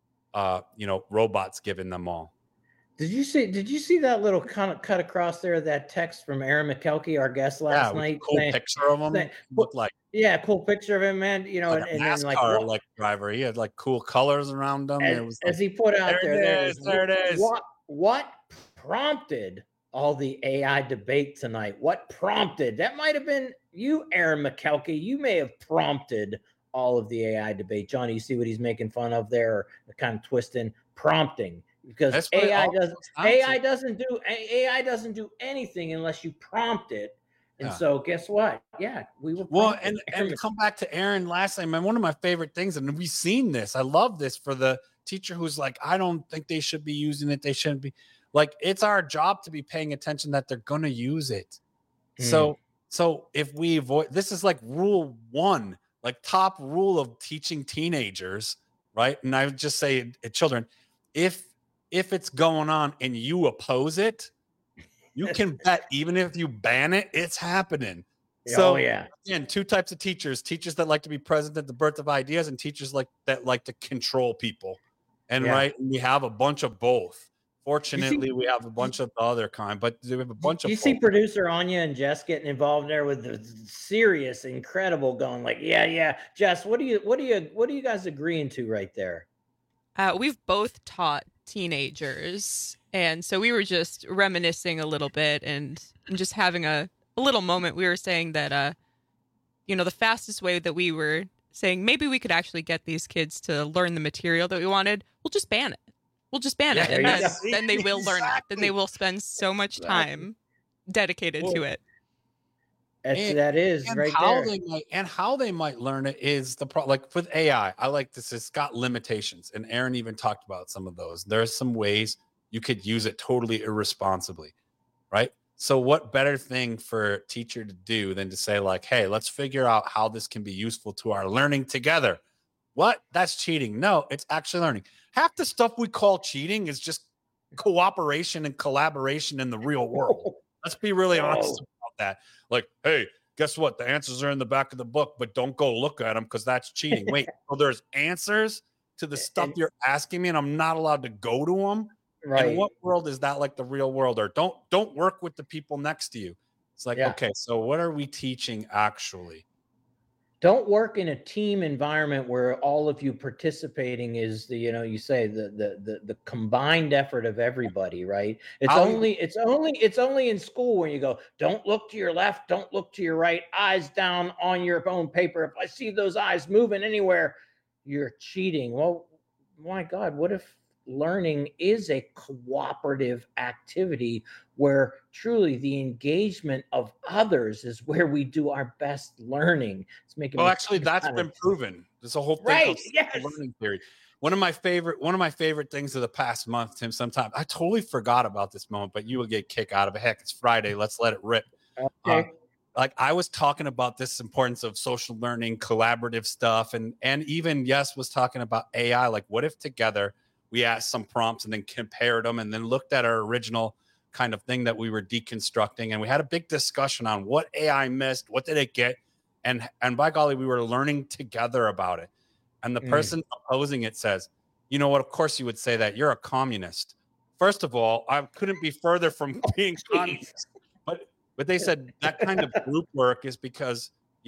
robots giving them all. Did you see that little cut across there, that text from Aaron McKelkey, our guest last night? Cool picture of him. Looked like, cool picture of him, man. Like a NASCAR driver. He had like cool colors around him. As he put out there it is. What prompted all the AI debate tonight? What prompted? That might have been you, Aaron McKelkey. You may have prompted all of the AI debate. Johnny, you see what he's making fun of there, or the kind of twisting, prompting. Because AI doesn't do anything unless you prompt it. And so guess what? Yeah, we will. Well, and to come back to Aaron last time, man, one of my favorite things, and we've seen this, I love this for the teacher who's like, I don't think they should be using it. They shouldn't be. Like, it's our job to be paying attention that they're going to use it. So if we avoid, this is like rule 1, like top rule of teaching teenagers, right? And I would just say children, if it's going on and you oppose it, you can bet even if you ban it, it's happening. So again, 2 types of teachers that like to be present at the birth of ideas, and teachers that like to control people. And right, we have a bunch of both. Fortunately, we have a bunch of the other kind, but we have a bunch of. You see producer Anya and Jess getting involved there with the serious, incredible, going like, yeah. Jess, what are you guys agreeing to right there? We've both taught teenagers, and so we were just reminiscing a little bit and just having a little moment. We were saying that the fastest way that we were saying maybe we could actually get these kids to learn the material that we wanted, we'll just ban it. And then they will learn it. Then they will spend so much time dedicated to it. That is and right how there. How they might learn it is the problem. Like with AI, I like this. It's got limitations, and Aaron even talked about some of those. There's some ways you could use it totally irresponsibly, right? So what better thing for a teacher to do than to say like, hey, let's figure out how this can be useful to our learning together. What? That's cheating. No, it's actually learning. Half the stuff we call cheating is just cooperation and collaboration in the real world. Let's be really honest about that. Like, hey, guess what? The answers are in the back of the book, but don't go look at them because that's cheating. Wait, so there's answers to the stuff you're asking me, and I'm not allowed to go to them? Right. In what world is that like the real world? Or don't work with the people next to you. It's like, okay, so what are we teaching actually? Don't work in a team environment where all of you participating is the, you say the combined effort of everybody, right? It's only in school when you go, don't look to your left, don't look to your right, eyes down on your own paper. If I see those eyes moving anywhere, you're cheating. Well, my God, what if learning is a cooperative activity where truly the engagement of others is where we do our best learning? It's making actually that's been proven. There's a whole thing called learning theory. One of my favorite things of the past month, Tim, sometimes I totally forgot about this moment, but you will get kick out of it. Heck, it's Friday. Let's let it rip. Okay. Like I was talking about this importance of social learning, collaborative stuff, and even was talking about AI. Like, what if together we asked some prompts and then compared them and then looked at our original kind of thing that we were deconstructing. And we had a big discussion on what AI missed, what did it get? And by golly, we were learning together about it. And the person opposing it says, you know what, of course you would say that. You're a communist. First of all, I couldn't be further from being communist. But they said that kind of group work is because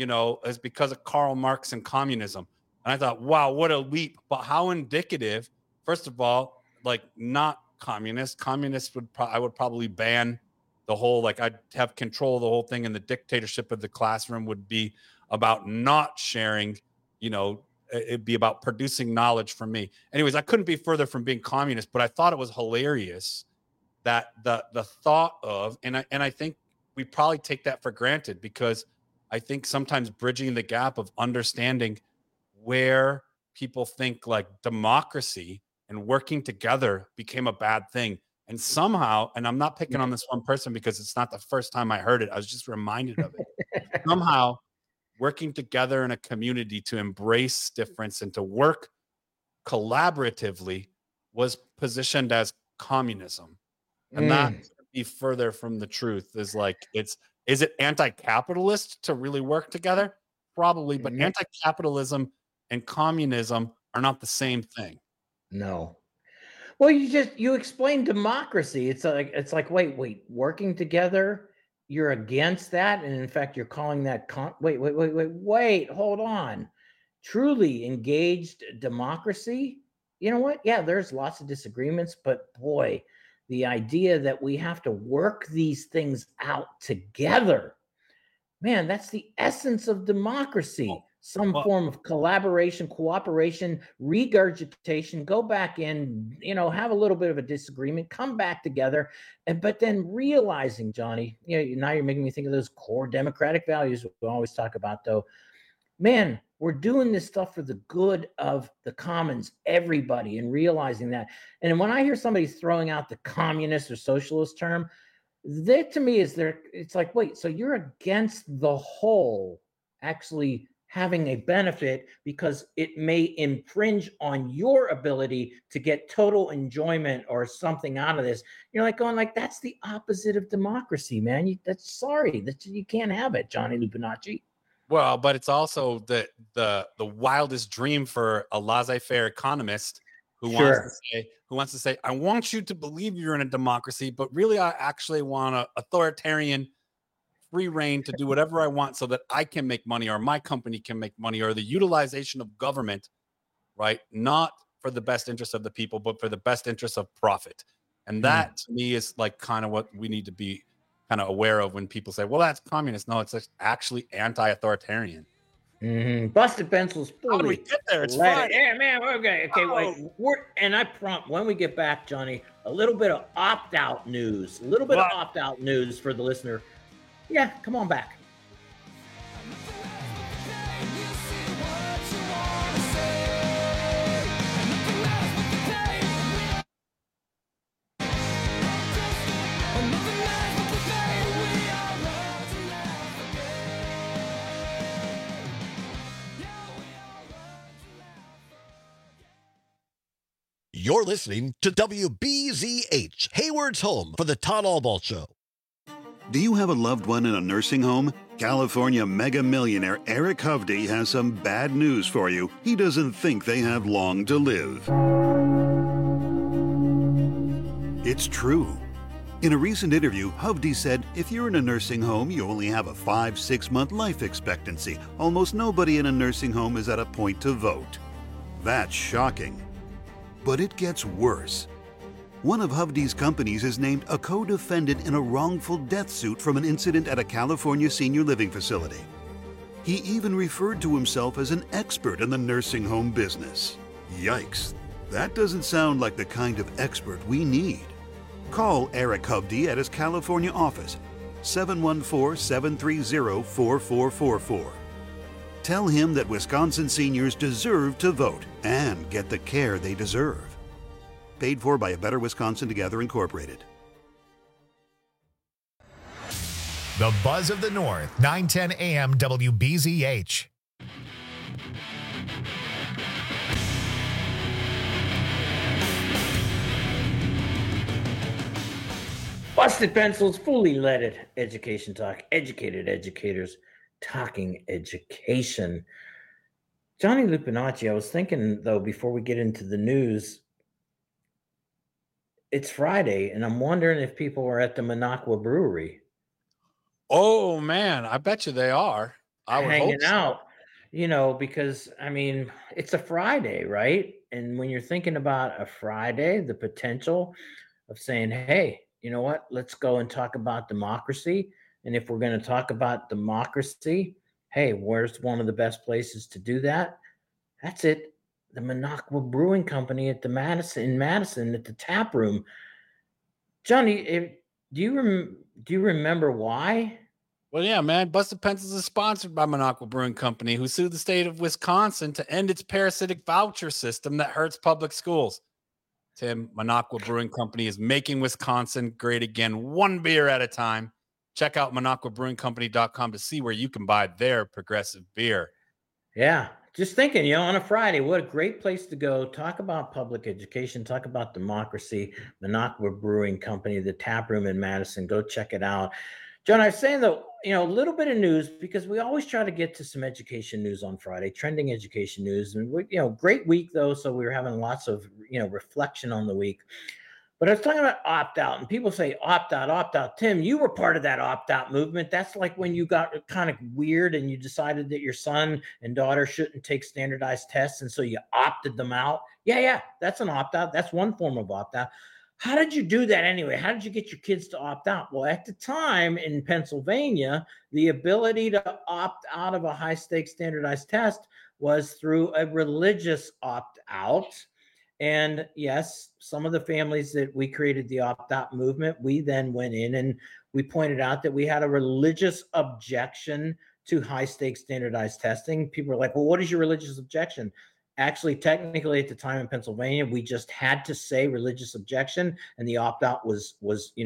of Karl Marx and communism. And I thought, wow, what a leap. But how indicative. First of all, like not communist. Communists I would probably ban the whole, like I'd have control of the whole thing, and the dictatorship of the classroom would be about not sharing, it'd be about producing knowledge from me. Anyways, I couldn't be further from being communist, but I thought it was hilarious that the thought of, and I think we probably take that for granted, because I think sometimes bridging the gap of understanding where people think like democracy and working together became a bad thing. And somehow, and I'm not picking on this one person because it's not the first time I heard it, I was just reminded of it. Somehow, working together in a community to embrace difference and to work collaboratively was positioned as communism. And that could be further from the truth. Is it anti-capitalist to really work together? Probably, but anti-capitalism and communism are not the same thing. No. Well, you explained democracy. It's like wait, working together, you're against that, and in fact, you're calling that wait, hold on. Truly engaged democracy. You know what? Yeah, there's lots of disagreements, but boy, the idea that we have to work these things out together, man, that's the essence of democracy. Some form of collaboration, cooperation, regurgitation, go back in, have a little bit of a disagreement, come back together. But then realizing, Johnny, now you're making me think of those core democratic values we always talk about, though. Man, we're doing this stuff for the good of the commons, everybody, and realizing that. And when I hear somebody throwing out the communist or socialist term, that to me it's like, wait, so you're against the whole actually having a benefit because it may infringe on your ability to get total enjoyment or something out of this. You're like going like, that's the opposite of democracy, man. You can't have it, Johnny Lupinacci. Well, but it's also the wildest dream for a laissez-faire economist who wants to say, I want you to believe you're in a democracy, but really I actually want an authoritarian free reign to do whatever I want so that I can make money or my company can make money, or the utilization of government, right? Not for the best interest of the people, but for the best interest of profit. And that to me is like kind of what we need to be kind of aware of when people say, well, that's communist. No, it's actually anti-authoritarian. Busted pencils. How do we get there? It's fine. Yeah, man. Okay, wait. And I prompt when we get back, Johnny, a little bit of opt-out news. A little bit of opt-out news for the listener. Yeah, come on back. You're listening to WBZH, Hayward's home for the Todd Albaugh Show. Do you have a loved one in a nursing home? California mega millionaire Eric Hovde has some bad news for you. He doesn't think they have long to live. It's true. In a recent interview, Hovde said if you're in a nursing home, you only have a 5-6 month life expectancy. Almost nobody in a nursing home is at a point to vote. That's shocking. But it gets worse. One of Hovde's companies is named a co-defendant in a wrongful death suit from an incident at a California senior living facility. He even referred to himself as an expert in the nursing home business. Yikes. That doesn't sound like the kind of expert we need. Call Eric Hovde at his California office, 714-730-4444. Tell him that Wisconsin seniors deserve to vote and get the care they deserve. Paid for by A Better Wisconsin Together, Incorporated. The Buzz of the North, 910 AM WBZH. Busted Pencils, fully leaded education talk, educated educators talking education. Johnny Lupinacci, I was thinking, though, before we get into the news, it's Friday, and I'm wondering if people are at the Minocqua Brewery. Oh, man, I bet you they are. I would hanging hope so. out, you know, because, I mean, it's a Friday, right? And when you're thinking about a Friday, the potential of saying, hey, you know what? Let's go and talk about democracy. And if we're going to talk about democracy, hey, where's one of the best places to do that? That's it. The Minocqua Brewing Company at the Madison at the tap room. Johnny, do you remember why? Well, yeah, man. Busted Pencils is sponsored by Minocqua Brewing Company, who sued the state of Wisconsin to end its parasitic voucher system that hurts public schools. Tim, Minocqua Brewing Company is making Wisconsin great again, one beer at a time. Check out MinocquaBrewingCompany.com to see where you can buy their progressive beer. Yeah, just thinking, you know, on a Friday, what a great place to go. Talk about public education, talk about democracy. Minocqua Brewing Company, the tap room in Madison. Go check it out. John, I was saying, though, you know, a little bit of news, because we always try to get to some education news on Friday, trending education news. And, we, you know, great week, though, so we were having lots of, you know, reflection on the week. But I was talking about opt-out, and people say opt-out, opt-out. Tim, you were part of that opt-out movement. That's like when you got kind of weird and you decided that your son and daughter shouldn't take standardized tests, and so you opted them out. Yeah, that's an opt-out. That's one form of opt-out. How did you do that anyway? How did you get your kids to opt out? Well, at the time in Pennsylvania, the ability to opt out of a high-stakes standardized test was through a religious opt-out. And yes, some of the families that we created the opt-out movement, we then went in and we pointed out that we had a religious objection to high-stakes standardized testing. People were like, well, what is your religious objection? Actually, technically, at the time in Pennsylvania, we just had to say religious objection, and the opt-out was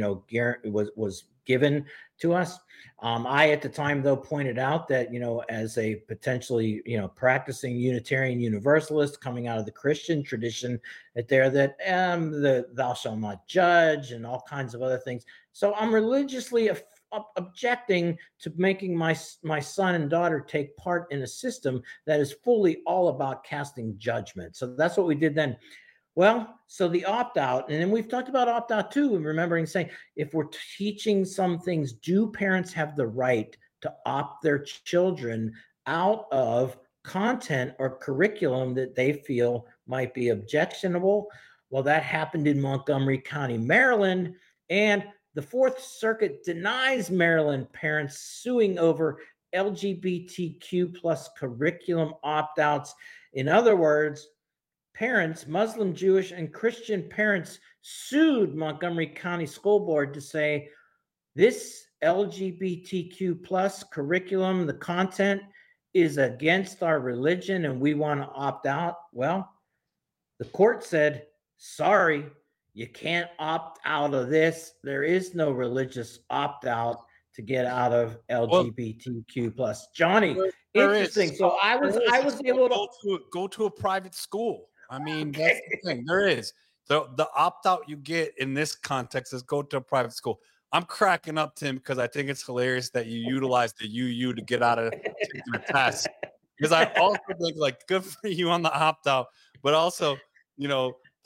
given to us. I, at the time, though, pointed out that, you know, as a potentially, you know, practicing Unitarian Universalist coming out of the Christian tradition, that the thou shalt not judge and all kinds of other things. So I'm religiously objecting to making my son and daughter take part in a system that is fully all about casting judgment. So that's what we did then. Well, so the opt-out, and then we've talked about opt-out too, and remembering saying, if we're teaching some things, do parents have the right to opt their children out of content or curriculum that they feel might be objectionable? Well, that happened in Montgomery County, Maryland, and the Fourth Circuit denies Maryland parents suing over LGBTQ plus curriculum opt-outs. In other words, parents, Muslim, Jewish, and Christian parents sued Montgomery County School Board to say this LGBTQ plus curriculum, the content is against our religion and we want to opt out. Well, the court said, sorry, you can't opt out of this. There is no religious opt-out to get out of LGBTQ plus. Johnny, interesting. So I was able to go to a private school. I mean, that's the thing. There is. The opt-out you get in this context is go to a private school. I'm cracking up, Tim, because I think it's hilarious that you utilize the UU to get out of taking a test. Because I also think, like, good for you on the opt-out, but also, you know,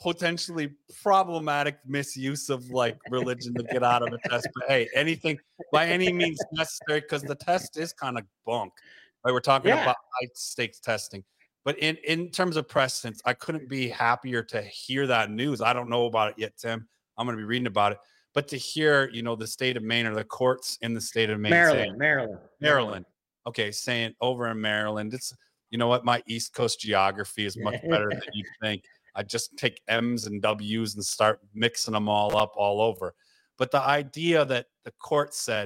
potentially problematic misuse of like religion to get out of a test. But hey, anything by any means necessary, because the test is kind of bunk. Right? We're talking about high stakes testing. But in terms of precedents, I couldn't be happier to hear that news. I don't know about it yet, Tim. I'm going to be reading about it. But to hear, the state of Maine or the courts in the state of Maine, Maryland. Okay, saying over in Maryland, it's, you know what, my East Coast geography is much better than you think. I just take M's and W's and start mixing them all up all over. But the idea that the court said,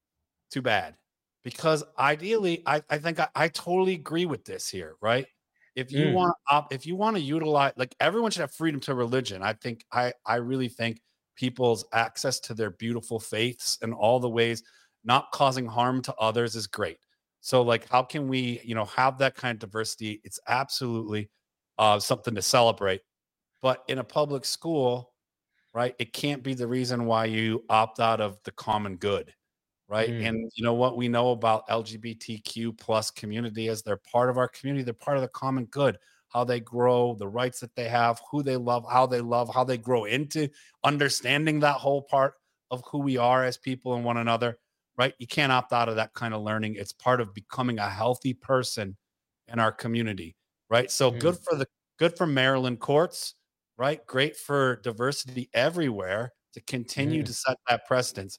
too bad. Because ideally, I think I totally agree with this here, right? If you want to utilize, like, everyone should have freedom to religion. I really think people's access to their beautiful faiths and all the ways not causing harm to others is great. So, like, how can we, have that kind of diversity? It's absolutely something to celebrate. But in a public school, right, it can't be the reason why you opt out of the common good. Right. And you know what we know about LGBTQ plus community is they're part of our community. They're part of the common good, how they grow, the rights that they have, who they love, how they grow into understanding that whole part of who we are as people and one another. Right. You can't opt out of that kind of learning. It's part of becoming a healthy person in our community. Right. So good for Maryland courts. Right. Great for diversity everywhere to continue to set that precedence.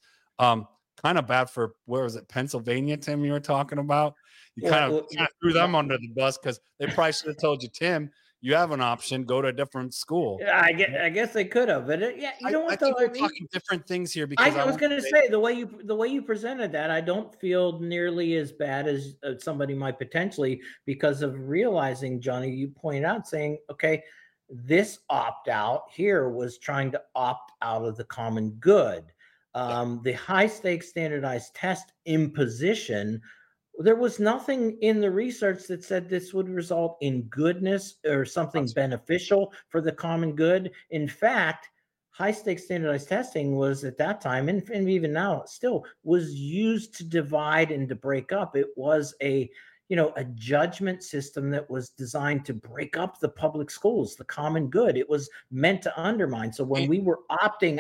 Kind of bad for, where was it, Pennsylvania, Tim, you were talking about? You kind of threw them under the bus, because they probably should have told you, Tim, you have an option, go to a different school. I guess they could have, but you know what, though? We're talking different things here, because I was going to say, the way you presented that, I don't feel nearly as bad as somebody might potentially, because of realizing, Johnny, you pointed out, saying, okay, this opt out here was trying to opt out of the common good. The high stakes standardized test imposition, there was nothing in the research that said this would result in goodness or something beneficial for the common good. In fact, high stakes standardized testing was, at that time, and even now still, was used to divide and to break up. It was a judgment system that was designed to break up the public schools, the common good. It was meant to undermine. So when we were opting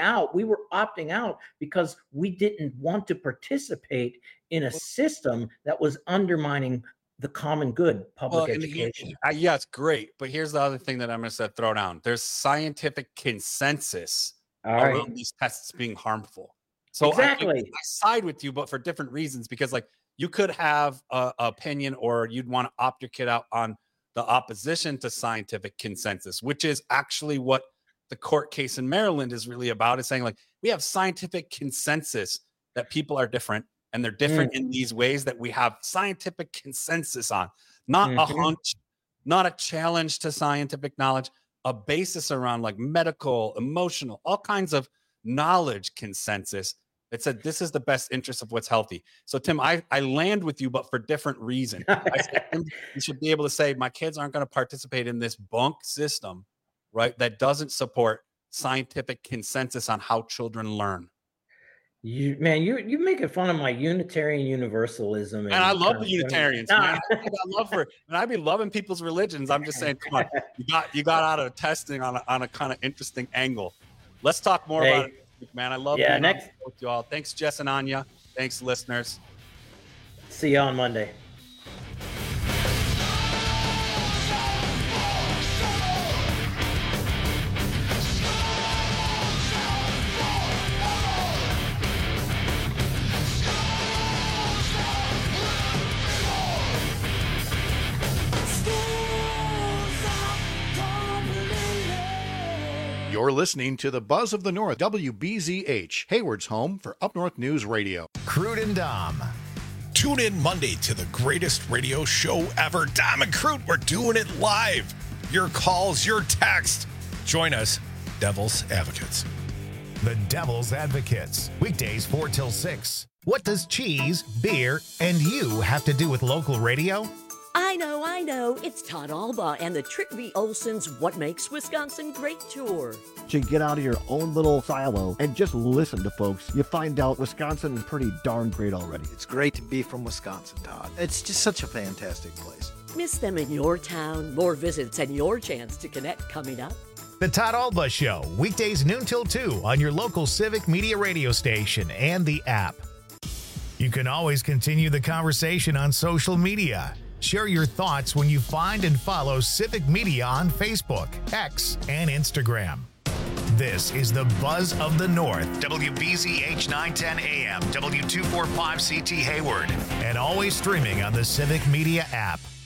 out because we didn't want to participate in a system that was undermining the common good, public education. Yeah, it's great. But here's the other thing that I'm going to throw down. There's scientific consensus around these tests being harmful. So exactly. I side with you, but for different reasons, because, like, you could have an opinion, or you'd want to opt your kid out on the opposition to scientific consensus, which is actually what the court case in Maryland is really about, is saying, like, we have scientific consensus that people are different, and they're different in these ways that we have scientific consensus on, not a hunch, not a challenge to scientific knowledge, a basis around, like, medical, emotional, all kinds of knowledge consensus. It said, this is the best interest of what's healthy. So, Tim, I land with you, but for different reasons. I said, you should be able to say, my kids aren't going to participate in this bunk system, right, that doesn't support scientific consensus on how children learn. You're making fun of my Unitarian Universalism. And I love the Unitarians, man. I'd be loving people's religions. I'm just saying, come on, you got out of testing on a kind of interesting angle. Let's talk more about it. Man, I love being on with you all. Thanks, Jess and Anya. Thanks, listeners. See you on Monday. You're listening to the Buzz of the North, WBZH, Hayward's home for Up North News Radio. Crude and Dom. Tune in Monday to the greatest radio show ever. Dom and Crude, we're doing it live. Your calls, your text. Join us, Devil's Advocates. The Devil's Advocates, weekdays 4 till 6. What does cheese, beer, and you have to do with local radio? I know. It's Todd Alba and the Trick V. Olson's What Makes Wisconsin Great tour. You get out of your own little silo and just listen to folks. You find out Wisconsin is pretty darn great already. It's great to be from Wisconsin, Todd. It's just such a fantastic place. Miss them in your town? More visits and your chance to connect coming up. The Todd Alba Show, weekdays noon till 2 on your local Civic Media radio station and the app. You can always continue the conversation on social media. Share your thoughts when you find and follow Civic Media on Facebook, X, and Instagram. This is the Buzz of the North, WBZH 910 AM, W245CT Hayward, and always streaming on the Civic Media app.